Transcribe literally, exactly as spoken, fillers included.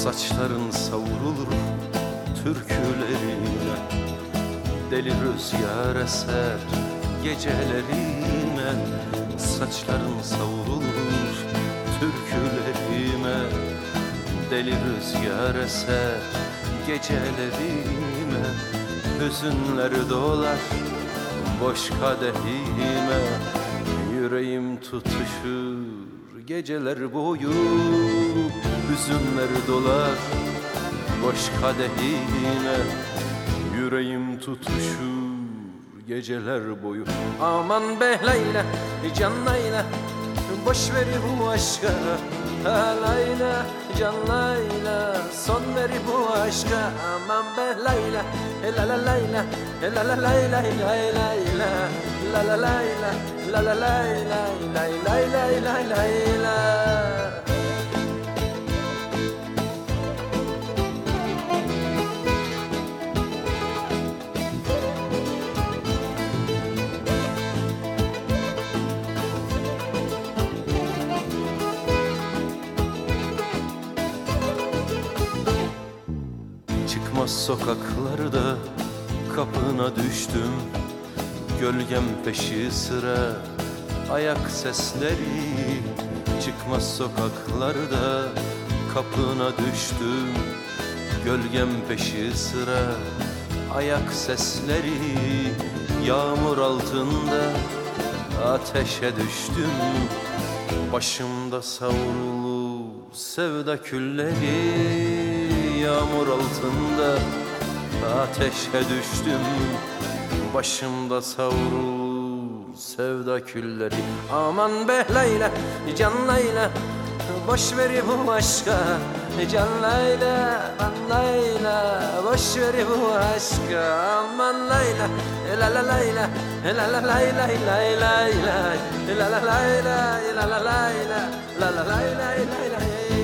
Saçların savrulur türkülerine, deli rüzgar eser gecelerime. Saçların savrulur türkülerime, deli rüzgar eser gecelerime. Hüzünler dolar boş kadehime, yüreğim tutuşur geceler boyu. Hüzünler dolar boş kadehime, yüreğim tutuşur geceler boyu. Aman be Leyla, can Leyla, boş ver bu aşka. Ha Leyla, can Leyla, son ver bu aşka. Aman be Leyla, la la Leyla, la la Leyla, Leyla, la la Leyla, la la Leyla, Leyla, Leyla, Leyla. Çıkmaz sokaklarda kapına düştüm, gölgem peşi sıra ayak sesleri. Çıkmaz sokaklarda kapına düştüm, gölgem peşi sıra ayak sesleri. Yağmur altında ateşe düştüm, başımda savrulu sevda külleri. Yağmur altında ateşe düştüm, başımda savrul sevda külleri. Aman be Leyla, can Leyla, boş ver bu aşka. Can Leyla, aman Leyla, boş ver bu aşka. Aman Leyla, la la Leyla, la la Leyla, Leyla, la la Leyla, la la Leyla, la la Leyla, Leyla.